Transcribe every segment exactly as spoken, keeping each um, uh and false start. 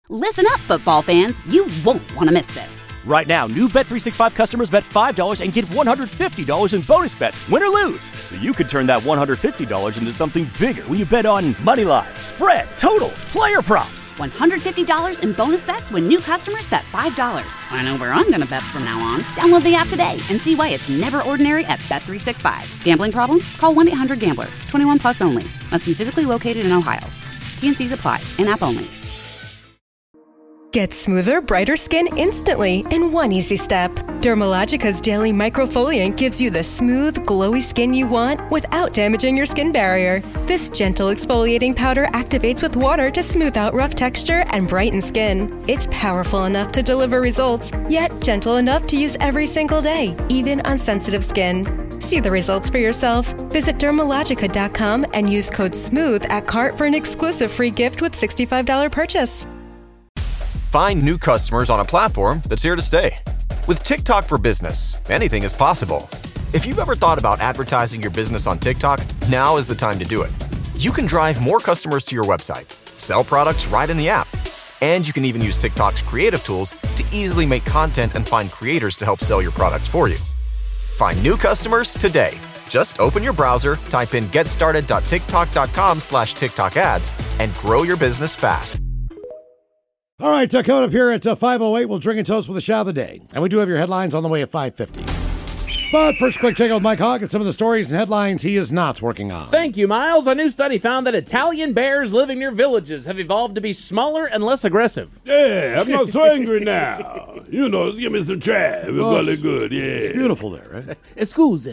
Listen up, football fans. You won't want to miss this. Right now, new Bet three sixty-five customers bet five dollars and get one hundred fifty dollars in bonus bets, win or lose. So you could turn that one hundred fifty dollars into something bigger when you bet on money line, spread, totals, player props. one hundred fifty dollars in bonus bets when new customers bet five dollars. I know where I'm going to bet from now on. Download the app today and see why it's never ordinary at Bet three sixty-five. Gambling problem? Call one eight hundred gambler. twenty-one plus only. Must be physically located in Ohio. T N Cs apply. In-app only. Get smoother, brighter skin instantly in one easy step. Dermalogica's Daily Microfoliant gives you the smooth, glowy skin you want without damaging your skin barrier. This gentle exfoliating powder activates with water to smooth out rough texture and brighten skin. It's powerful enough to deliver results, yet gentle enough to use every single day, even on sensitive skin. See the results for yourself. Visit Dermalogica dot com and use code SMOOTH at cart for an exclusive free gift with sixty-five dollars purchase. Find new customers on a platform that's here to stay. With TikTok for Business, anything is possible. If you've ever thought about advertising your business on TikTok, now is the time to do it. You can drive more customers to your website, sell products right in the app, and you can even use TikTok's creative tools to easily make content and find creators to help sell your products for you. Find new customers today. Just open your browser, type in getstarted.tiktok.com slash TikTok ads, and grow your business fast. All right, uh, coming up here at uh, five oh eight, we'll drink and toast with a shot of the day. And we do have your headlines on the way at five fifty. But first, quick check out with Mike Hogg and some of the stories and headlines he is not working on. Thank you, Miles. A new study found that Italian bears living near villages have evolved to be smaller and less aggressive. Yeah, I'm not so angry now. You know, give me some trash. It's Oh, really good, yeah. It's beautiful there, right? Excuse.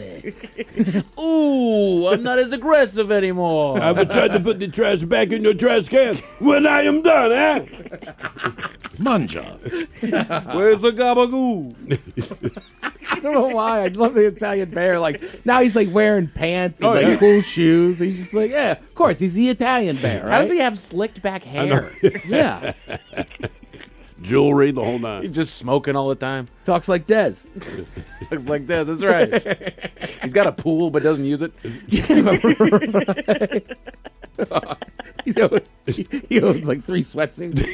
Ooh, I'm not as aggressive anymore. I will try to put the trash back in your trash can when I am done, eh? Manja. Where's the gabagoo? I don't know why. I love the Italian bear. Like, now he's like wearing pants and Oh, like yeah. cool shoes. He's just like, yeah, of course, he's the Italian bear, right? How does he have slicked back hair? Yeah. Jewelry the whole He's night. just smoking all the time. Talks like Dez. Looks like this. That's right. He's got a pool but doesn't use it. He owns, he owns like three sweatsuits.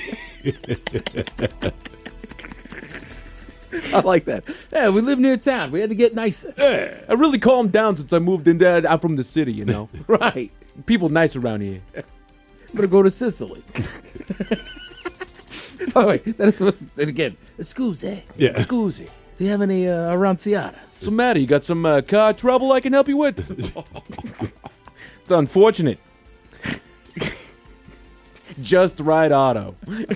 I like that. Yeah, we live near town. We had to get nicer. I really calmed down since I moved in there. I'm from the city, you know. Right. People nice around here. I'm going to go to Sicily. By the way, that is supposed to say it again. Excuse. Yeah. Excuse. Do you have any uh, aranciadas? So, Matty, you got some uh, car trouble I can help you with? It's unfortunate. Just Right Auto.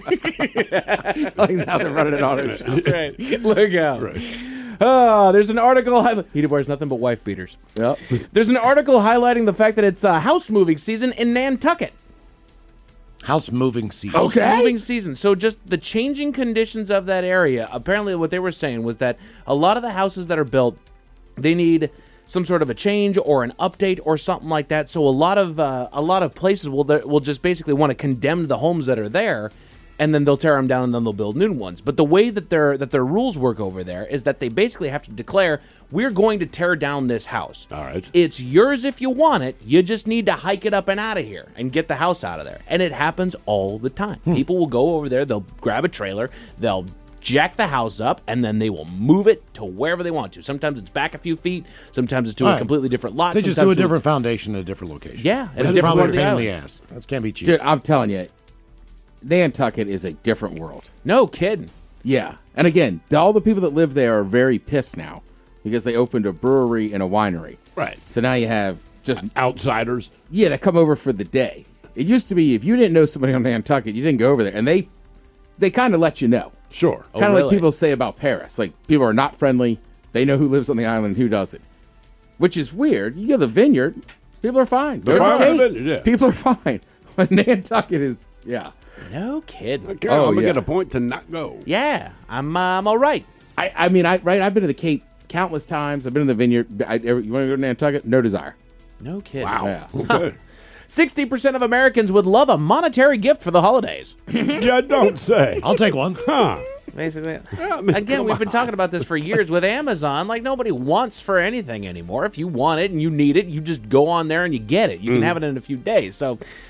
Like now they're running an auto shop. That's right. Look out. Right. Ah, there's an article. Hi- he wears nothing but wife beaters. Yep. There's an article highlighting the fact that it's uh, house moving season in Nantucket. House moving season. House Okay. moving season. So just the changing conditions of that area. Apparently, what they were saying was that a lot of the houses that are built, they need some sort of a change or an update or something like that. So a lot of uh, a lot of places will will just basically want to condemn the homes that are there, and then they'll tear them down and then they'll build new ones. But the way that their that their rules work over there is that they basically have to declare, we're going to tear down this house. All right. It's yours if you want it. You just need to hike it up and out of here and get the house out of there. And it happens all the time. People will go over there, they'll grab a trailer, they'll jack the house up, and then they will move it to wherever they want to. Sometimes it's back a few feet. Sometimes it's to All a right. completely different lot. They just do sometimes a to different foundation at a different location. Yeah, at a That's different probably part a of the pain in the island. ass. That can't be cheap. Dude, I'm telling you, Nantucket is a different world. No kidding. Yeah. And again, all the people that live there are very pissed now because they opened a brewery and a winery. Right. So now you have just, Outsiders. yeah, they come over for the day. It used to be if you didn't know somebody on Nantucket, you didn't go over there. And they they kind of let you know. Sure. Oh, Kind of really? like people say about Paris. Like, people are not friendly. They know who lives on the island and who doesn't. Which is weird. You go to the vineyard, people are fine. They're Go to fine the with the Cape, vineyard, yeah. people are fine. But Nantucket is, yeah. No kidding. Okay, Oh, I'm going to yeah. get a point to not go. Yeah, I'm, uh, I'm all right. I, I mean, I right. I've been to the Cape countless times. I've been in the vineyard. I, you want to go to Nantucket? No desire. No kidding. Wow. Yeah. Okay. sixty percent of Americans would love a monetary gift for the holidays. Yeah, don't say. I'll take one. Huh. Basically. I mean, Again, come we've been on. talking about this for years with Amazon. Like, nobody wants for anything anymore. If you want it and you need it, you just go on there and you get it. You can have it in a few days. So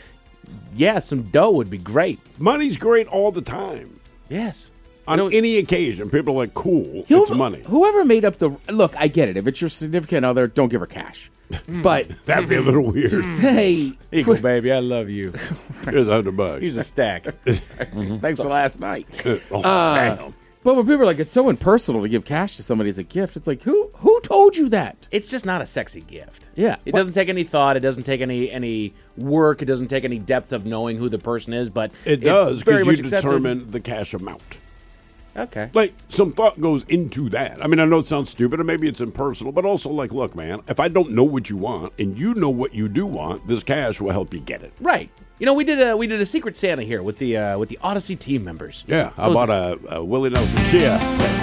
yeah, some dough would be great. Money's great all the time. Yes. On You know, any occasion, people are like, cool, Who- it's money. Whoever made up the look, I get it. If it's your significant other, don't give her cash. But That'd be a little weird. to say, Eagle, baby, I love you. Here's a hundred bucks. Here's a stack. thanks for last night. oh, Uh, damn. But when people are like, it's so impersonal to give cash to somebody as a gift, it's like, who who told you that? It's just not a sexy gift. Yeah. It doesn't take any thought. It doesn't take any any work. It doesn't take any depth of knowing who the person is. But It it's does very because you much accepted. determine the cash amount. Okay. Like, some thought goes into that. I mean, I know it sounds stupid, and maybe it's impersonal, but also, like, look, man, if I don't know what you want, and you know what you do want, this cash will help you get it. Right. You know, we did a we did a Secret Santa here with the uh, with the Odyssey team members. Yeah, I Those- bought a, a Willie Nelson Chia.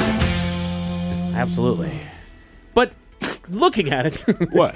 Absolutely. But looking at it, What?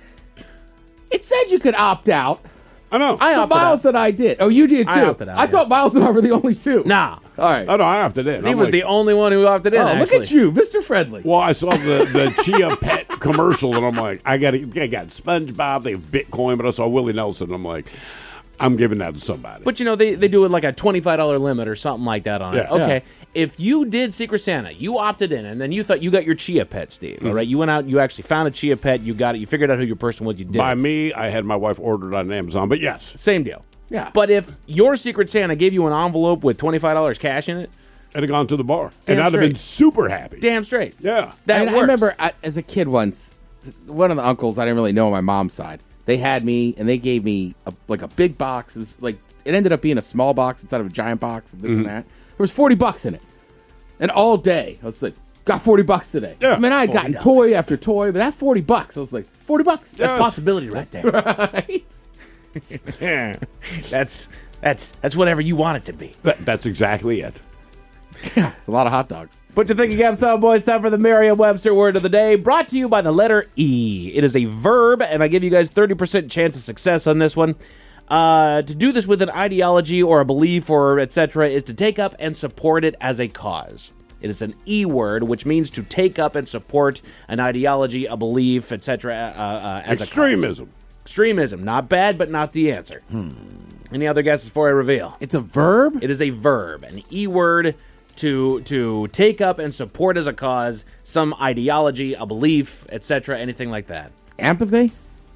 It said you could opt out. I know. I so opted Miles out. and I did. Oh, you did too. I opted out, I yeah. thought Miles and I were the only two. nah, All right. I know, I opted in. he I'm was like, the only one who opted in. Oh, look actually. at you, Mister Friendly. Well, I saw the, the Chia Pet commercial, and I'm like, I got I got SpongeBob, they have Bitcoin, but I saw Willie Nelson, and I'm like, I'm giving that to somebody. But you know, they, they do it like a twenty-five dollars limit or something like that on it. Yeah. Okay. If you did Secret Santa, you opted in, and then you thought you got your Chia Pet, Steve. Mm-hmm. All right. You went out, you actually found a Chia Pet, you got it, you figured out who your person was, you did By it. me, I had my wife ordered on Amazon, but yes. Same deal. Yeah. But if your Secret Santa gave you an envelope with twenty-five dollars cash in it, I'd have gone to the bar, Damn and I'd have been straight. super happy. damn straight. Yeah. That and I works. remember I, as a kid once, th- one of the uncles I didn't really know on my mom's side. They had me, and they gave me a, like a big box. It was like it ended up being a small box instead of a giant box, and this Mm-hmm. and that. There was forty bucks in it, and all day I was like, got forty bucks today. Yeah, I mean, I had gotten toy after toy, but that forty bucks, I was like, forty bucks. That's Yes. possibility right there. Right? Yeah. That's that's that's whatever you want it to be. That, that's exactly it. It's a lot of hot dogs. Put your thinking caps on, boys. Time for the Merriam-Webster word of the day, brought to you by the letter E. It is a verb, and I give you guys thirty percent chance of success on this one. Uh, to do this with an ideology or a belief or et cetera is to take up and support it as a cause. It is an E word, which means to take up and support an ideology, a belief, et cetera, uh, uh, as a cause. Extremism. Extremism. Not bad, but not the answer. Any other guesses before I reveal? It's a verb? It is a verb, an E word to to take up and support as a cause some ideology, a belief, et cetera, anything like that. Empathy?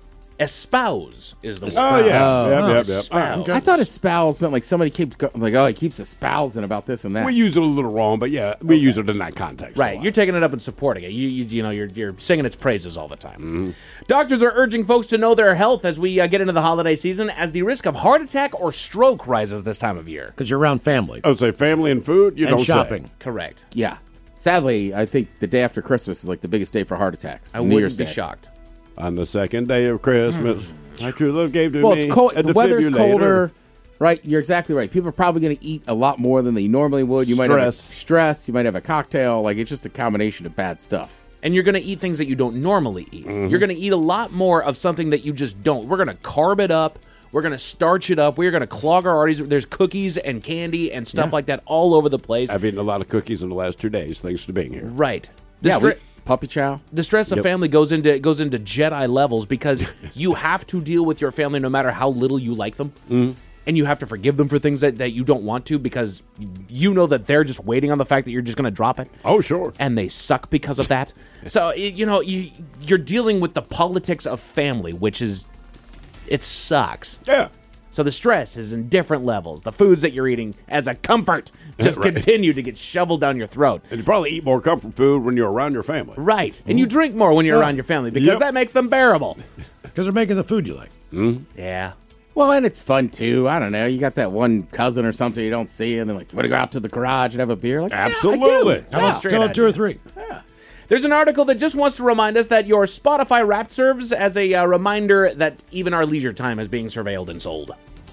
Espouse is the word. Oh, yeah. Oh. yep, yep, yep. Espouse. I thought espouse meant like somebody keeps go- like, oh, he keeps espousing about this and that. We use it a little wrong, but yeah, we use it in that context. a Right, lot. you're taking it up and supporting it. You, you, you know, you're you're singing its praises all the time. Doctors are urging folks to know their health as we uh, get into the holiday season, as the risk of heart attack or stroke rises this time of year. Because you're around family I would say family and food, you and don't shopping. say. Correct. Yeah. Sadly, I think the day after Christmas is like the biggest day for heart attacks. I New wouldn't Year's be Day. shocked. On the second day of Christmas, my true love gave to Well, me it's cold. a The weather's defibrillator. colder, right? You're exactly right. People are probably going to eat a lot more than they normally would. You might have a Stress. stress. You might have a cocktail. Like it's just a combination of bad stuff. And you're going to eat things that you don't normally eat. You're going to eat a lot more of something that you just don't. We're going to carb it up. We're going to starch it up. We're going to clog our arteries. There's cookies and candy and stuff like that all over the place. I've eaten a lot of cookies in the last two days, thanks to being here. Right. The, yeah, stre- we, puppy chow. the stress of Yep. family goes into goes into Jedi levels because you have to deal with your family no matter how little you like them. Mm. And you have to forgive them for things that, that you don't want to because you know that they're just waiting on the fact that you're just going to drop it. Oh, sure. And they suck because of that. So, y- you know, you, you're dealing with the politics of family, which is, it sucks. Yeah. So the stress is in different levels. The foods that you're eating as a comfort just Right. continue to get shoveled down your throat. And you probably eat more comfort food when you're around your family. Right. And you drink more when you're around your family because Yep. that makes them bearable. Because they're making the food you like. Yeah. Well, and it's fun too. I don't know. You got that one cousin or something you don't see, and they're like, "Want to go out to the garage and have a beer?" Like, yeah, I do. Absolutely. How about straight tell on it two or three? There's an article that just wants to remind us that your Spotify Wrapped serves as a uh, reminder that even our leisure time is being surveilled and sold.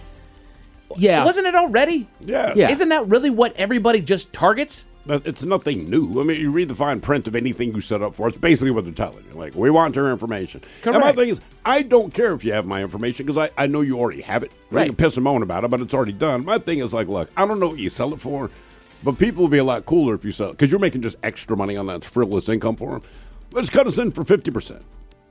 Yeah. Wasn't it already? Yeah. Yeah. Isn't that really what everybody just targets? But it's nothing new. I mean, you read the fine print of anything you set up for. It's basically what they're telling you. Like, we want your information. And my Correct. thing is, I don't care if you have my information because I, I know you already have it. I Right. can piss and moan about it, but it's already done. My thing is like, look, I don't know what you sell it for, but people will be a lot cooler if you sell it because you're making just extra money on that frivolous income for them. Let's cut us in for fifty percent.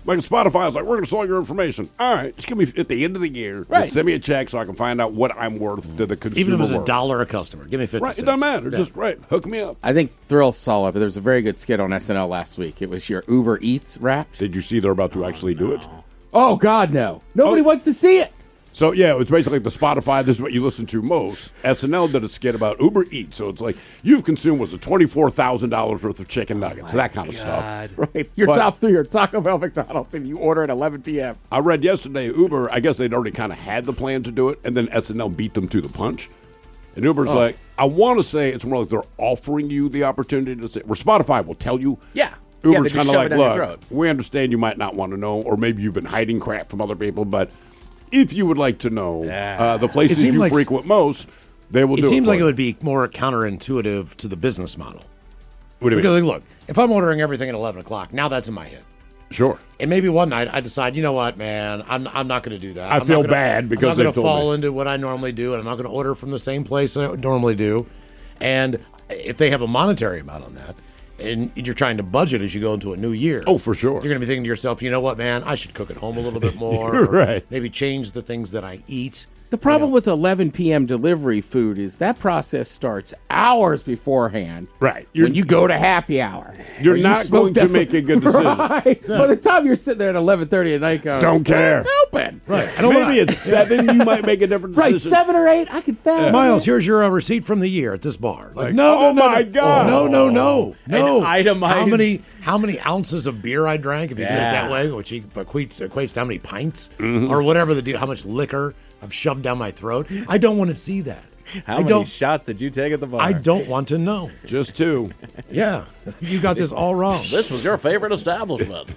Like Spotify's like, we're going to sell your information. All right, just give me at the end of the year, Right. just send me a check so I can find out what I'm worth to the consumer. Even if it's a world. dollar a customer, give me fifty Right, cents. it doesn't matter. Yeah. Just right, hook me up. I think Thrill saw it, but there was a very good skit on S N L last week. It was your Uber Eats Wrapped. Did you see they're about to actually do it? Oh, God, no. Nobody Oh. wants to see it. So, yeah, it was basically like the Spotify, this is what you listen to most. S N L did a skit about Uber Eats. So it's like, you've consumed, was it twenty-four thousand dollars worth of chicken nuggets, that kind of stuff. Right. Your But- top three are Taco Bell, McDonald's, and you order at eleven p.m. I read yesterday, Uber, I guess they'd already kind of had the plan to do it, and then S N L beat them to the punch. And Uber's like, I want to say it's more like they're offering you the opportunity to say, where Spotify will tell you. Yeah. Yeah, Uber's they just kind of shove it like, down your look, throat." we understand you might not want to know, or maybe you've been hiding crap from other people, but if you would like to know uh, the places seemed you like- frequent most, they will It do it. seems for like it you. would be more counterintuitive to the business model. What do you Because, mean? like, look, if I'm ordering everything at eleven o'clock, now that's in my head. Sure. And maybe one night I decide, you know what, man, I'm, I'm not going to do that. I I'm not feel gonna- bad because I'm they not told going to fall me. into what I normally do, and I'm not going to order from the same place I normally do. And if they have a monetary amount on that, and you're trying to budget as you go into a new year. Oh, for sure. You're going to be thinking to yourself, you know what, man, I should cook at home a little bit more. You're or right. Maybe change the things that I eat. The problem with eleven p.m. delivery food is that process starts hours beforehand. Right. When you go to happy hour. You're Or you not smoke going to that- make a good decision. Right. By the time you're sitting there at eleven thirty at night going, Don't care. It's open. Right. I don't Maybe wanna- at seven, you might make a different Right, decision. seven or eight, I could fathom. Miles, here's your uh, receipt from the year at this bar. Like, Like, no, oh no, no, my no. God. no, no, no, no. An itemized- How many, how many ounces of beer I drank? If you do it Yeah. that way, which equates, equates to how many pints or whatever the deal, how much liquor I've shoved down my throat. I don't want to see that. How I many don't. shots did you take at the bar? I don't want to know. Just two. Yeah, you got this all wrong. This was your favorite establishment.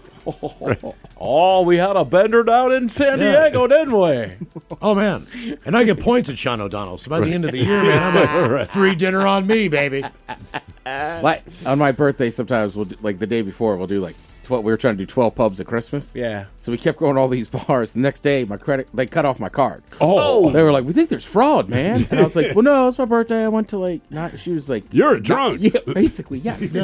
Oh, we had a bender down in San Yeah. Diego, didn't we? Oh man, and I get points at Sean O'Donnell. So by the end of the year, man, I'm like, free dinner on me, baby. Like, on my birthday, sometimes we'll do, like the day before, we'll do like twelve. We were trying to do twelve pubs at Christmas. Yeah. So we kept going to all these bars. The next day, my credit they cut off my card. Oh. They were like, "We think there's fraud, man." And I was like, "Well, no, it's my birthday. I went to like not." She was like, You're a drunk. Yeah, basically, yes.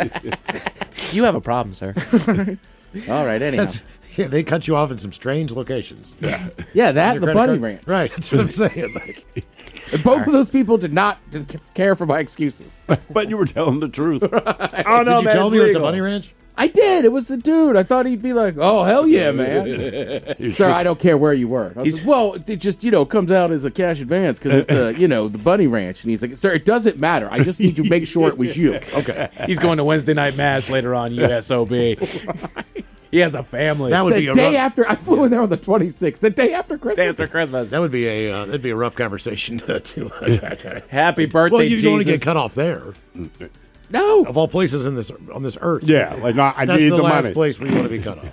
You have a problem, sir. All right, anyhow. That's, yeah, they cut you off in some strange locations. Yeah, Yeah, that and the bunny card. ranch. Right, that's what I'm saying. Like, And both of those people did not did care for my excuses. But you were telling the truth. Oh did you tell me you were at the Bunny Ranch? I did. It was a dude. I thought he'd be like, "Oh hell yeah, man!" Sir, I don't care where you were. I was like, well, it just you know comes out as a cash advance because it's uh, you know the Bunny Ranch, and he's like, "Sir, it doesn't matter. I just need to make sure it was you." Okay, He's going to Wednesday night mass later on, U S O B. He has a family. that would be The a day rough, after I flew in there on the twenty-sixth, the day after Christmas. Day after Christmas. that would be a uh, that'd be a rough conversation to. to Happy birthday, well, you Jesus. don't want to get cut off there. No, Of all places in this on this earth. Yeah, like, no, I that's need the, the last money. place where you want to be cut off.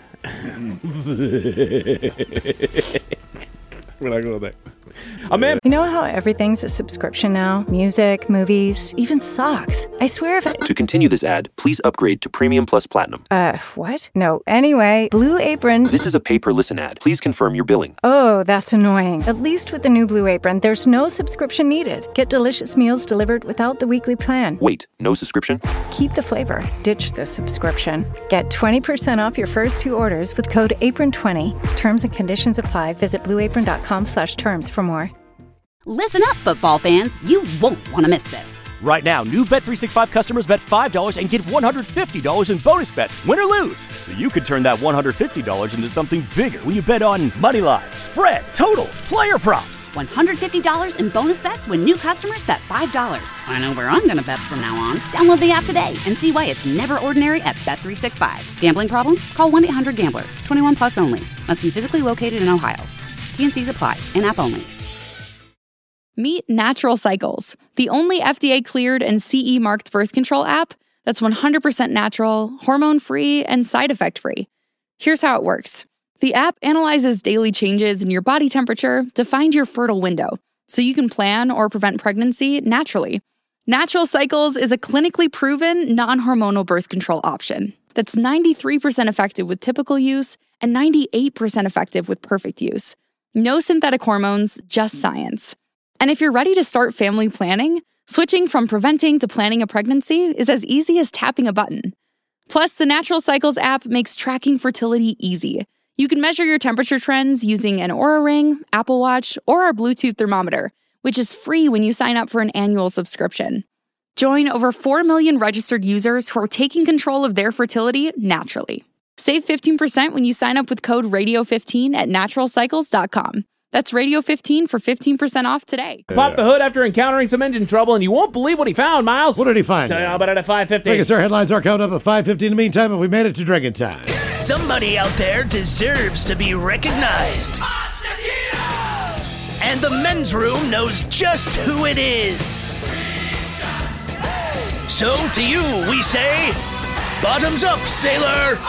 We're not going there. A man. You know how everything's a subscription now? Music, movies, even socks. I swear if I... To continue this ad, please upgrade to Premium Plus Platinum. Uh, what? No. Anyway, Blue Apron... This is a pay-per-listen ad. Please confirm your billing. Oh, that's annoying. At least with the new Blue Apron, there's no subscription needed. Get delicious meals delivered without the weekly plan. Wait, no subscription? Keep the flavor. Ditch the subscription. Get twenty percent off your first two orders with code apron twenty. Terms and conditions apply. Visit blueapron.com slash terms for more. Listen up, football fans. You won't want to miss this. Right now, new Bet three sixty-five customers bet five dollars and get one hundred fifty dollars in bonus bets, win or lose. So you could turn that one hundred fifty dollars into something bigger when you bet on money line, spread, totals, player props. one hundred fifty dollars in bonus bets when new customers bet five dollars. I know where I'm going to bet from now on. Download the app today and see why it's never ordinary at Bet three sixty-five. Gambling problem? Call one eight hundred gambler. twenty-one plus only. Must be physically located in Ohio. T N Cs apply. In-app only. Meet Natural Cycles, the only F D A-cleared and C E marked birth control app that's one hundred percent natural, hormone-free, and side effect-free. Here's how it works. The app analyzes daily changes in your body temperature to find your fertile window, so you can plan or prevent pregnancy naturally. Natural Cycles is a clinically proven, non-hormonal birth control option that's ninety-three percent effective with typical use and ninety-eight percent effective with perfect use. No synthetic hormones, just science. And if you're ready to start family planning, switching from preventing to planning a pregnancy is as easy as tapping a button. Plus, the Natural Cycles app makes tracking fertility easy. You can measure your temperature trends using an Oura Ring, Apple Watch, or our Bluetooth thermometer, which is free when you sign up for an annual subscription. Join over four million registered users who are taking control of their fertility naturally. Save fifteen percent when you sign up with code radio fifteen at natural cycles dot com. That's radio fifteen for fifteen percent off today. Pop the hood after encountering some engine trouble, and you won't believe what he found, Miles. What did he find? Tell you about it at five fifty. I guess our headlines are coming up at five fifty. In the meantime, if we made it to drinking time. Somebody out there deserves to be recognized. And the men's room knows just who it is. So to you, we say, bottoms up, sailor.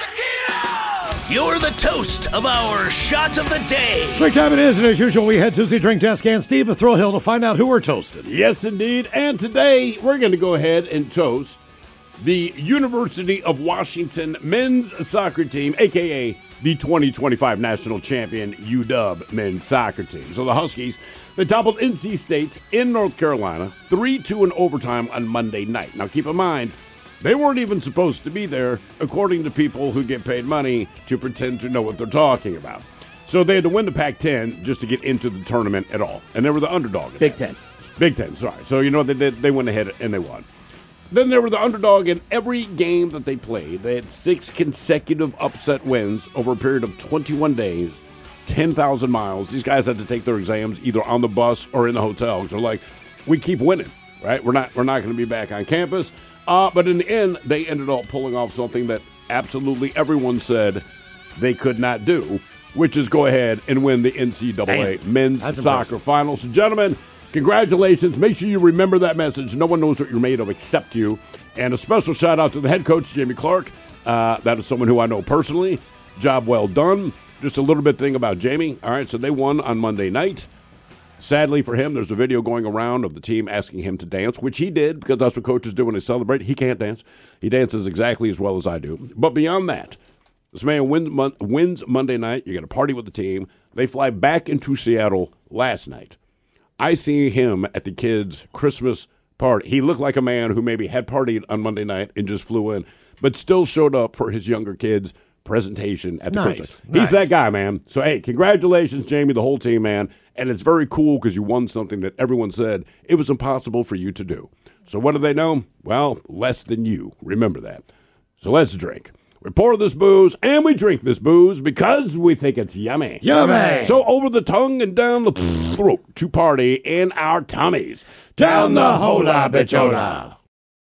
You're the toast of our shot of the day. Drink time it is, and as usual, we head to the drink desk and Steve at Thrill Hill to find out who we're toasting. Yes, indeed. And today, we're going to go ahead and toast the University of Washington men's soccer team, a k a the twenty twenty-five national champion U W men's soccer team. So the Huskies, they toppled N C State in North Carolina, three two in overtime on Monday night. Now, keep in mind, they weren't even supposed to be there, according to people who get paid money to pretend to know what they're talking about. So they had to win the Pac ten just to get into the tournament at all. And they were the underdog. Big Ten. Big Ten, sorry. So you know what they did? They went ahead and they won. Then they were the underdog in every game that they played. They had six consecutive upset wins over a period of twenty-one days, ten thousand miles. These guys had to take their exams either on the bus or in the hotel. So like, we keep winning, right? We're not, we're not going to be back on campus. Uh, but in the end, they ended up pulling off something that absolutely everyone said they could not do, which is go ahead and win the N C double A Damn. men's That's soccer impressive. finals. So, gentlemen, congratulations. Make sure you remember that message. No one knows what you're made of except you. And a special shout out to the head coach, Jamie Clark. Uh, that is someone who I know personally. Job well done. Just a little bit thing about Jamie. All right, so they won on Monday night. Sadly for him, there's a video going around of the team asking him to dance, which he did because that's what coaches do when they celebrate. He can't dance. He dances exactly as well as I do. But beyond that, this man wins, mon- wins Monday night. You got to party with the team. They fly back into Seattle last night. I see him at the kids' Christmas party. He looked like a man who maybe had partied on Monday night and just flew in, but still showed up for his younger kids' presentation at the nice, Christmas. nice. He's that guy, man. So, hey, congratulations, Jamie, the whole team, man. And it's very cool because you won something that everyone said it was impossible for you to do. So what do they know? Well, less than you. Remember that. So let's drink. We pour this booze and we drink this booze because we think it's yummy. Yummy! So over the tongue and down the throat to party in our tummies. Down the hola bichola.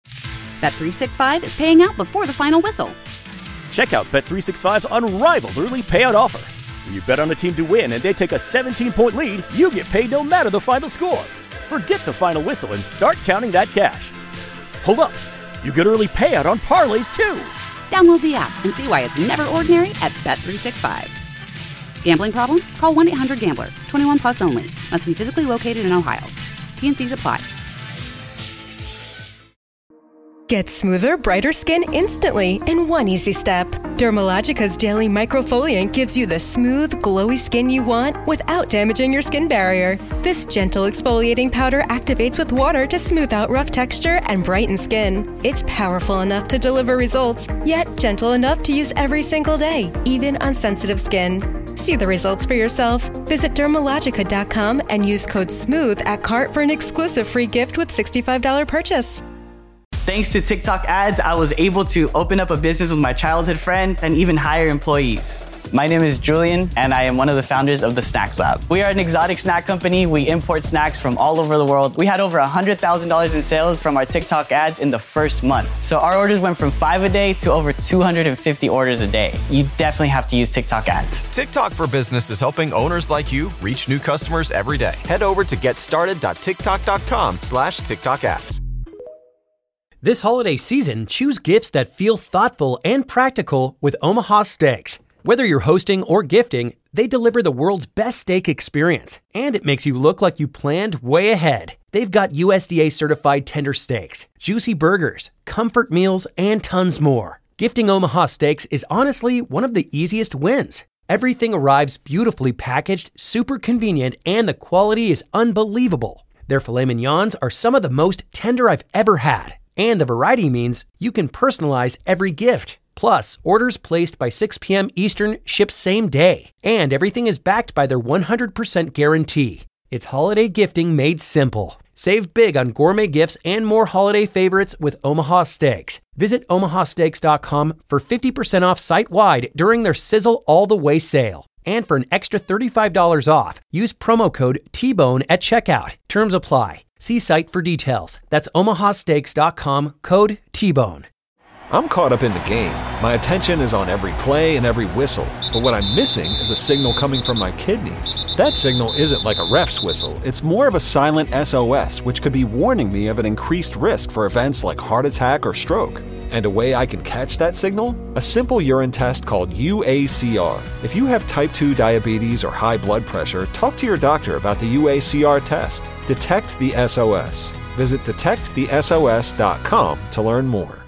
Bet three sixty-five is paying out before the final whistle. Check out Bet three sixty-five's unrivaled early payout offer. When you bet on a team to win and they take a seventeen-point lead, you get paid no matter the final score. Forget the final whistle and start counting that cash. Hold up. You get early payout on parlays, too. Download the app and see why it's never ordinary at Bet three sixty-five. Gambling problem? Call one eight hundred gambler. twenty-one plus only. Must be physically located in Ohio. T N Cs apply. Get smoother, brighter skin instantly in one easy step. Dermalogica's Daily Microfoliant gives you the smooth, glowy skin you want without damaging your skin barrier. This gentle exfoliating powder activates with water to smooth out rough texture and brighten skin. It's powerful enough to deliver results, yet gentle enough to use every single day, even on sensitive skin. See the results for yourself. Visit Dermalogica dot com and use code SMOOTH at cart for an exclusive free gift with sixty-five dollars purchase. Thanks to TikTok ads, I was able to open up a business with my childhood friend and even hire employees. My name is Julian, and I am one of the founders of the Snacks Lab. We are an exotic snack company. We import snacks from all over the world. We had over one hundred thousand dollars in sales from our TikTok ads in the first month. So our orders went from five a day to over two hundred fifty orders a day. You definitely have to use TikTok ads. TikTok for Business is helping owners like you reach new customers every day. Head over to getstarted.tiktok.com slash TikTok ads. This holiday season, choose gifts that feel thoughtful and practical with Omaha Steaks. Whether you're hosting or gifting, they deliver the world's best steak experience, and it makes you look like you planned way ahead. They've got U S D A-certified tender steaks, juicy burgers, comfort meals, and tons more. Gifting Omaha Steaks is honestly one of the easiest wins. Everything arrives beautifully packaged, super convenient, and the quality is unbelievable. Their filet mignons are some of the most tender I've ever had. And the variety means you can personalize every gift. Plus, orders placed by six p.m. Eastern ship same day. And everything is backed by their one hundred percent guarantee. It's holiday gifting made simple. Save big on gourmet gifts and more holiday favorites with Omaha Steaks. Visit omaha steaks dot com for fifty percent off site-wide during their Sizzle All the Way sale. And for an extra thirty-five dollars off, use promo code T Bone at checkout. Terms apply. See site for details. That's omaha steaks dot com, code T Bone. I'm caught up in the game. My attention is on every play and every whistle. But what I'm missing is a signal coming from my kidneys. That signal isn't like a ref's whistle. It's more of a silent S O S, which could be warning me of an increased risk for events like heart attack or stroke. And a way I can catch that signal? A simple urine test called U A C R. If you have type two diabetes or high blood pressure, talk to your doctor about the U A C R test. Detect the S O S. Visit detect the S O S dot com to learn more.